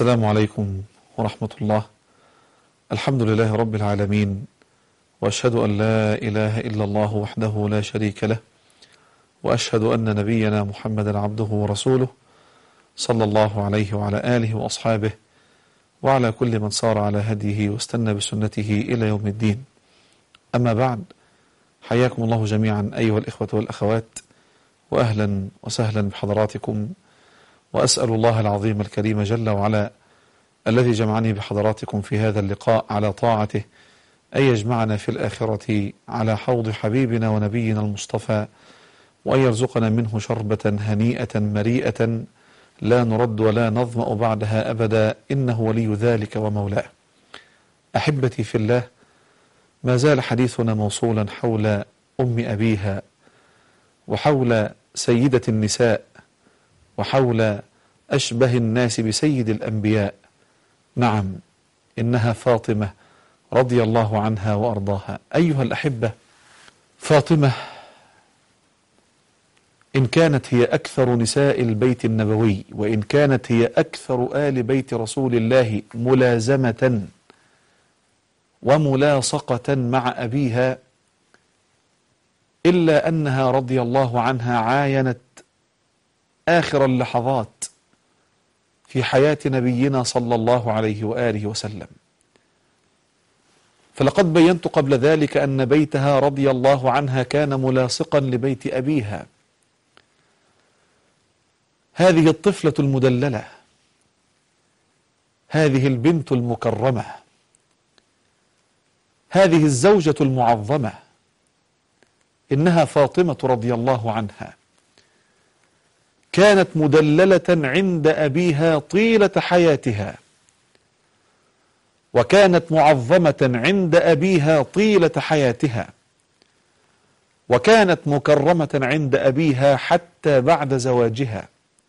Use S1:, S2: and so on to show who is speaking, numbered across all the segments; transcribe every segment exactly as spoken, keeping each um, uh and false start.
S1: السلام عليكم ورحمة الله. الحمد لله رب العالمين، وأشهد أن لا إله إلا الله وحده لا شريك له، وأشهد أن نبينا محمدا عبده ورسوله صلى الله عليه وعلى آله وأصحابه وعلى كل من صار على هديه واستنى بسنته إلى يوم الدين. أما بعد، حياكم الله جميعا أيها الإخوة والأخوات، وأهلا وسهلا بحضراتكم، وأسأل الله العظيم الكريم جل وعلا الذي جمعني بحضراتكم في هذا اللقاء على طاعته أن يجمعنا في الآخرة على حوض حبيبنا ونبينا المصطفى، وأن يرزقنا منه شربة هنيئة مريئة لا نرد ولا نظمأ بعدها أبدا، إنه ولي ذلك ومولاه. أحبتي في الله، ما زال حديثنا موصولا حول أم أبيها، وحول سيدة النساء، وحول أشبه الناس بسيد الأنبياء. نعم، إنها فاطمة رضي الله عنها وأرضاها. أيها الأحبة، فاطمة إن كانت هي أكثر نساء البيت النبوي، وإن كانت هي أكثر آل بيت رسول الله ملازمة وملاصقة مع أبيها، إلا أنها رضي الله عنها عاينت آخر اللحظات في حياة نبينا صلى الله عليه وآله وسلم. فلقد بينت قبل ذلك أن بيتها رضي الله عنها كان ملاصقا لبيت أبيها. هذه الطفلة المدللة، هذه البنت المكرمة، هذه الزوجة المعظمة، إنها فاطمة رضي الله عنها، كانت مدللة عند أبيها طيلة حياتها، وكانت معظمة عند أبيها طيلة حياتها، وكانت مكرمة عند أبيها حتى بعد زواجها.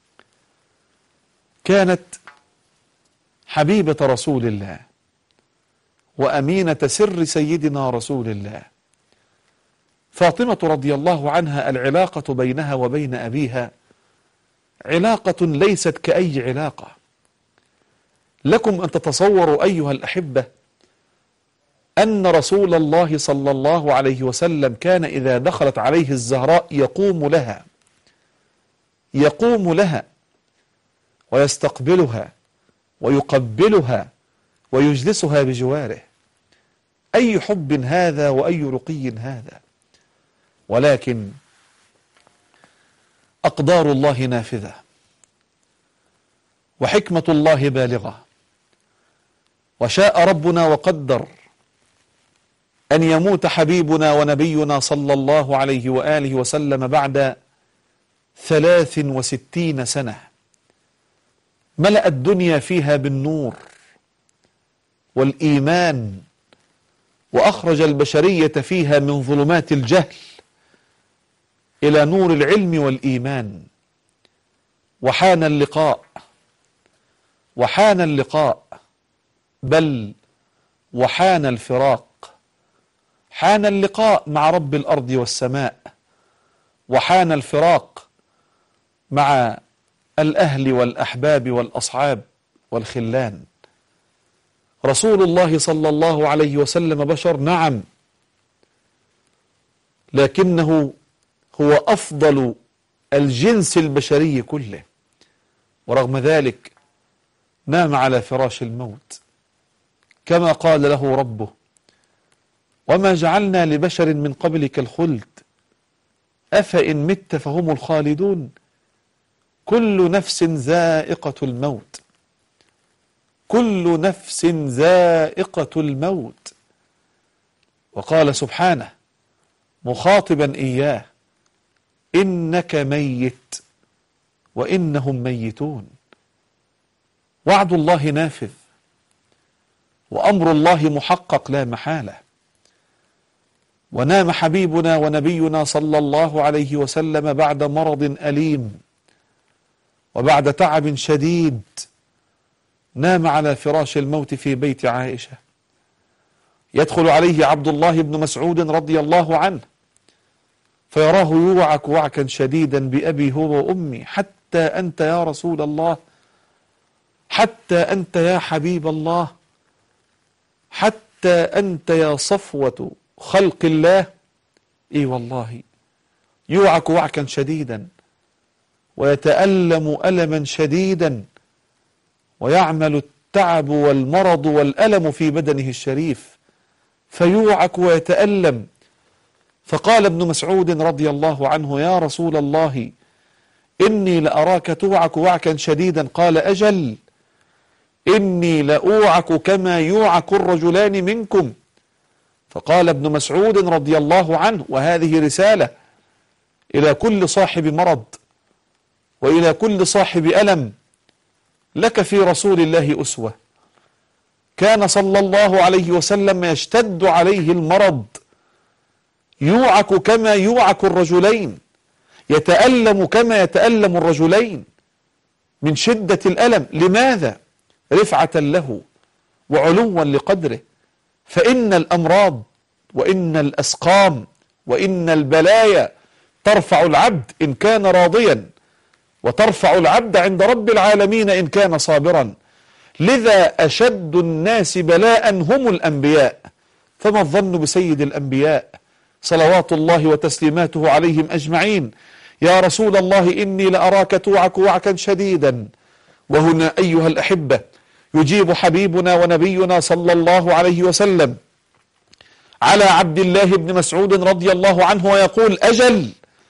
S1: كانت حبيبة رسول الله وأمينة سر سيدنا رسول الله. فاطمة رضي الله عنها العلاقة بينها وبين أبيها علاقة ليست كأي علاقة. لكم أن تتصوروا أيها الأحبة أن رسول الله صلى الله عليه وسلم كان إذا دخلت عليه الزهراء يقوم لها يقوم لها ويستقبلها ويقبلها ويجلسها بجواره. أي حب هذا وأي رقي هذا! ولكن أقدار الله نافذة، وحكمة الله بالغة، وشاء ربنا وقدر أن يموت حبيبنا ونبينا صلى الله عليه وآله وسلم بعد ثلاث وستين سنة ملأ الدنيا فيها بالنور والإيمان، وأخرج البشرية فيها من ظلمات الجهل إلى نور العلم والإيمان. وحان اللقاء وحان اللقاء بل وحان الفراق. حان اللقاء مع رب الأرض والسماء، وحان الفراق مع الأهل والأحباب والأصحاب والخلان. رسول الله صلى الله عليه وسلم بشر، نعم، لكنه هو أفضل الجنس البشري كله، ورغم ذلك نام على فراش الموت كما قال له ربه: وما جعلنا لبشر من قبلك الخلد أفإن مت فهم الخالدون كل نفس ذائقة الموت كل نفس ذائقة الموت. وقال سبحانه مخاطبا إياه: إنك ميت وإنهم ميتون. وعد الله نافذ، وأمر الله محقق لا محالة. ونام حبيبنا ونبينا صلى الله عليه وسلم بعد مرض أليم وبعد تعب شديد. نام على فراش الموت في بيت عائشة. يدخل عليه عبد الله بن مسعود رضي الله عنه فيراه يوعك وعكا شديدا بأبي هو وأمي: حتى أنت يا رسول الله، حتى أنت يا حبيب الله، حتى أنت يا صفوة خلق الله. إي والله يوعك وعكا شديدا، ويتألم ألما شديدا، ويعمل التعب والمرض والألم في بدنه الشريف، فيوعك ويتألم. فقال ابن مسعود رضي الله عنه: يا رسول الله، إني لأراك توعك وعكا شديدا. قال: أجل، إني لأوعك كما يوعك الرجلان منكم. فقال ابن مسعود رضي الله عنه، وهذه رسالة إلى كل صاحب مرض وإلى كل صاحب ألم: لك في رسول الله أسوة. كان صلى الله عليه وسلم يشتد عليه المرض، يوعك كما يوعك الرجلين، يتألم كما يتألم الرجلين من شدة الألم. لماذا؟ رفعة له وعلوا لقدره. فإن الأمراض وإن الأسقام وإن البلايا ترفع العبد إن كان راضيا، وترفع العبد عند رب العالمين إن كان صابرا. لذا أشد الناس بلاء هم الأنبياء، فما الظن بسيد الأنبياء صلوات الله وتسليماته عليهم أجمعين؟ يا رسول الله، إني لأراك توعك وعكا شديدا. وهنا أيها الأحبة يجيب حبيبنا ونبينا صلى الله عليه وسلم على عبد الله بن مسعود رضي الله عنه ويقول: أجل،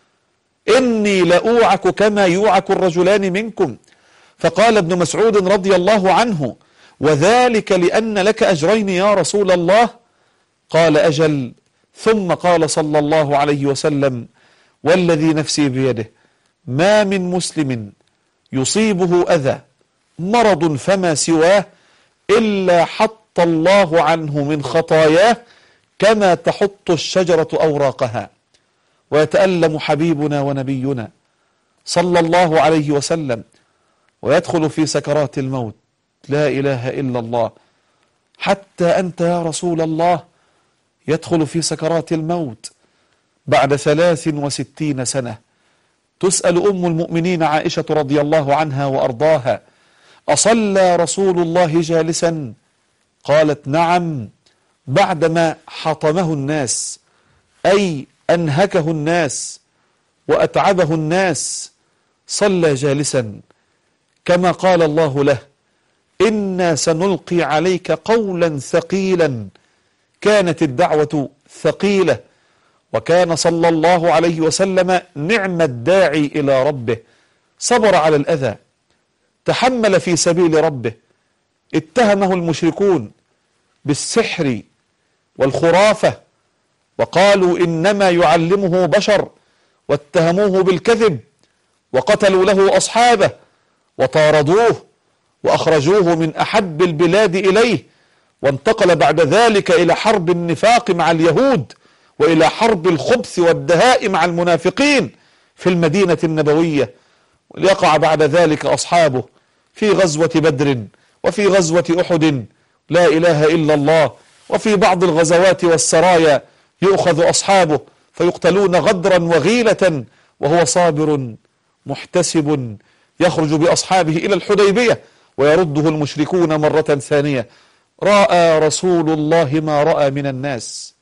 S1: إني لأوعك كما يوعك الرجلان منكم. فقال ابن مسعود رضي الله عنه: وذلك لأن لك أجرين يا رسول الله. قال: أجل. ثم قال صلى الله عليه وسلم: والذي نفسي بيده، ما من مسلم يصيبه أذى مرض فما سواه إلا حط الله عنه من خطاياه كما تحط الشجرة أوراقها. ويتألم حبيبنا ونبينا صلى الله عليه وسلم ويدخل في سكرات الموت، لا إله إلا الله. حتى أنت يا رسول الله يدخل في سكرات الموت بعد ثلاث وستين سنة. تسأل أم المؤمنين عائشة رضي الله عنها وأرضاها: أصلى رسول الله جالسا؟ قالت: نعم، بعدما حطمه الناس، أي أنهكه الناس وأتعبه الناس، صلى جالسا، كما قال الله له: إنا سنلقي عليك قولا ثقيلا. كانت الدعوة ثقيلة، وكان صلى الله عليه وسلم نعم الداعي إلى ربه، صبر على الأذى، تحمل في سبيل ربه. اتهمه المشركون بالسحر والخرافة وقالوا إنما يعلمه بشر، واتهموه بالكذب، وقتلوا له أصحابه وطاردوه وأخرجوه من أحب البلاد إليه، وانتقل بعد ذلك إلى حرب النفاق مع اليهود، وإلى حرب الخبث والدهاء مع المنافقين في المدينة النبوية. ليقع بعد ذلك أصحابه في غزوة بدر وفي غزوة أحد، لا إله إلا الله. وفي بعض الغزوات والسرايا يؤخذ أصحابه فيقتلون غدرا وغيلة، وهو صابر محتسب يخرج بأصحابه إلى الحديبية ويرده المشركون مرة ثانية. رأى رسول الله ما رأى من الناس،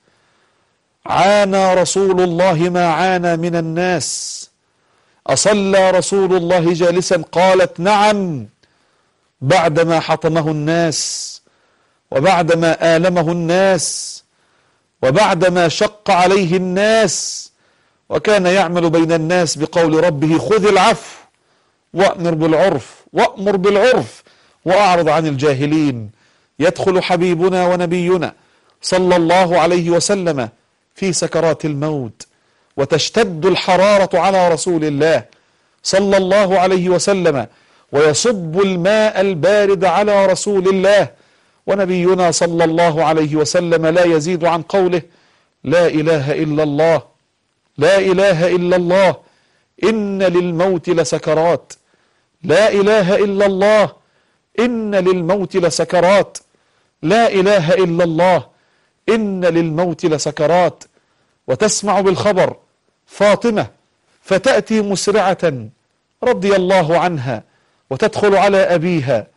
S1: عانى رسول الله ما عانى من الناس. أصلى رسول الله جالسا؟ قالت: نعم، بعدما حطمه الناس وبعدما آلمه الناس وبعدما شق عليه الناس، وكان يعمل بين الناس بقول ربه: خذ العفو وأمر بالعرف وأمر بالعرف وأعرض عن الجاهلين. يدخل حبيبنا ونبينا صلى الله عليه وسلم في سكرات الموت، وتشتد الحرارة على رسول الله صلى الله عليه وسلم، ويصب الماء البارد على رسول الله، ونبينا صلى الله عليه وسلم لا يزيد عن قوله: لا إله إلا الله، لا إله إلا الله، إن للموت لسكرات، لا إله إلا الله، إن للموت لسكرات، لا إله إلا الله، إن للموت لسكرات. وتسمع بالخبر فاطمة فتأتي مسرعة رضي الله عنها، وتدخل على أبيها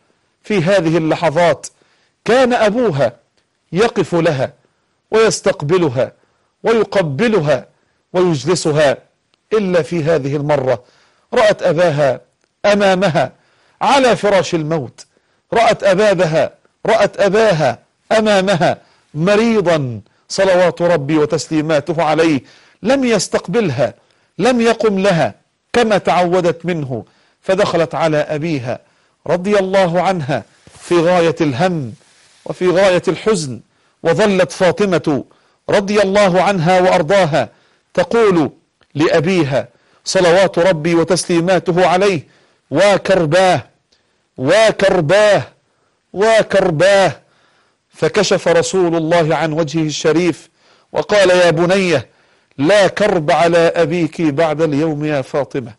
S1: في هذه اللحظات كان أبوها يقف لها ويستقبلها ويقبلها ويجلسها، إلا في هذه المرة رأت أباها أمامها على فراش الموت، رأت أبابها رأت أباها أمامها مريضا صلوات ربي وتسليماته عليه، لم يستقبلها، لم يقم لها كما تعودت منه، فدخلت على أبيها رضي الله عنها في غاية الهم وفي غاية الحزن، وظلت فاطمة رضي الله عنها وأرضاها تقول لأبيها صلوات ربي وتسليماته عليه: وكرباه وكرباه وكرباه. فكشف رسول الله عن وجهه الشريف وقال: يا بني، لا كرب على أبيك بعد اليوم يا فاطمة،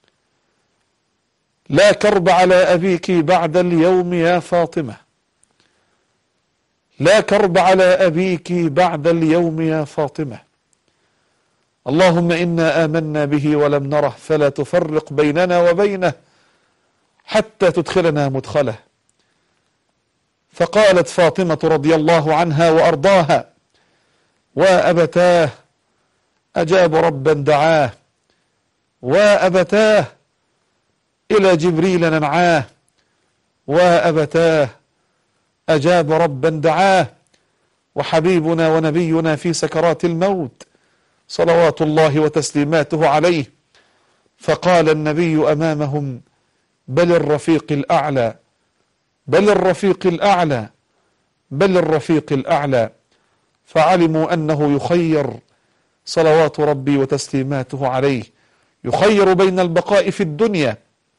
S1: لا كرب على أبيك بعد اليوم يا فاطمة، لا كرب على أبيك بعد اليوم يا فاطمة، اللهم إنا آمنا به ولم نره فلا تفرق بيننا وبينه حتى تدخلنا مدخله. فقالت فاطمة رضي الله عنها وأرضاها: وأبتاه أجاب ربا دعاه، وأبتاه إلى جبريل ننعاه، وأبتاه أجاب ربا دعاه، وحبيبنا ونبينا في سكرات الموت صلوات الله وتسليماته عليه. فقال النبي أمامهم: بل الرفيق الأعلى، بل الرفيق الأعلى، بل الرفيق الأعلى. فعلموا أنه يخير صلوات ربي وتسليماته عليه، يخير بين البقاء في الدنيا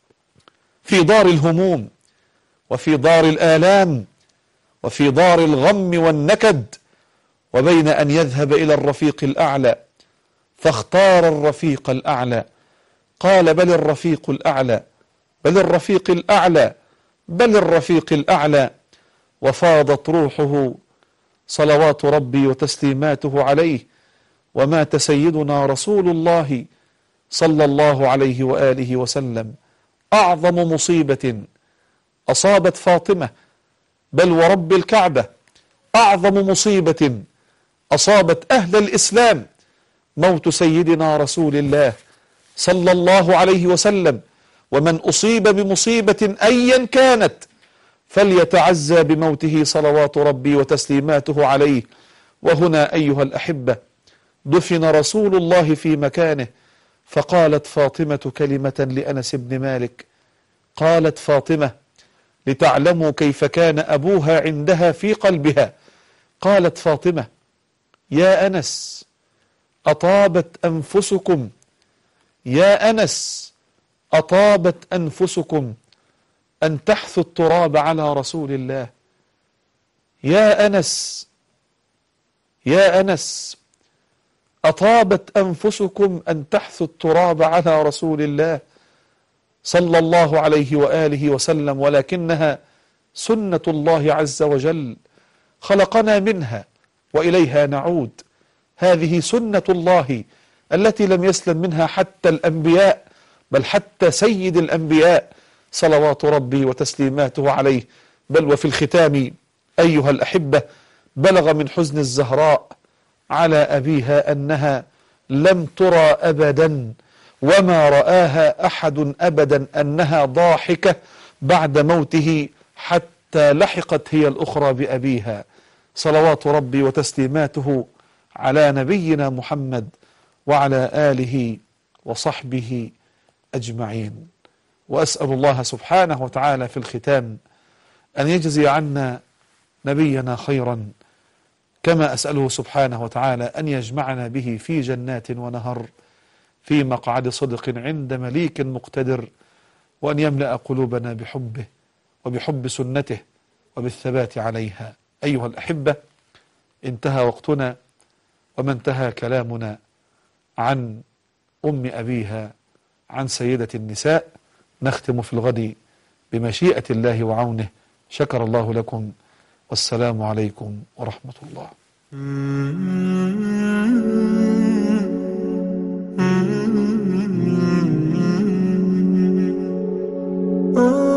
S1: في دار الهموم وفي دار الآلام وفي دار الغم والنكد، وبين أن يذهب إلى الرفيق الأعلى، فاختار الرفيق الأعلى. قال: بل الرفيق الأعلى، بل الرفيق الأعلى، بل الرفيق الأعلى. وفاضت روحه صلوات ربي وتسليماته عليه، ومات سيدنا رسول الله صلى الله عليه وآله وسلم. أعظم مصيبة أصابت فاطمة، بل ورب الكعبة أعظم مصيبة أصابت أهل الإسلام، موت سيدنا رسول الله صلى الله عليه وسلم. ومن أصيب بمصيبة أيا كانت فليتعزى بموته صلوات ربي وتسليماته عليه. وهنا أيها الأحبة دفن رسول الله في مكانه، فقالت فاطمة كلمة لأنس بن مالك، قالت فاطمة لتعلموا كيف كان أبوها عندها في قلبها، قالت فاطمة: يا أنس أطابت أنفسكم، يا أنس أطابت أنفسكم أن تحثوا التراب على رسول الله. يا أنس، يا أنس أطابت أنفسكم أن تحثوا التراب على رسول الله صلى الله عليه وآله وسلم، ولكنها سنة الله عز وجل، خلقنا منها وإليها نعود. هذه سنة الله التي لم يسلم منها حتى الأنبياء، بل حتى سيد الأنبياء صلوات ربي وتسليماته عليه. بل وفي الختام أيها الأحبة بلغ من حزن الزهراء على أبيها أنها لم ترى أبدا، وما رآها أحد أبدا، أنها ضاحكة بعد موته حتى لحقت هي الأخرى بأبيها صلوات ربي وتسليماته على نبينا محمد وعلى آله وصحبه أجمعين. وأسأل الله سبحانه وتعالى في الختام أن يجزي عنا نبينا خيرا، كما أسأله سبحانه وتعالى أن يجمعنا به في جنات ونهر في مقعد صدق عند مليك مقتدر، وأن يملأ قلوبنا بحبه وبحب سنته وبالثبات عليها. أيها الأحبة، انتهى وقتنا وما انتهى كلامنا عن أم أبيها، عن سيدة النساء. نختم في الغد بمشيئة الله وعونه. شكر الله لكم، والسلام عليكم ورحمة الله.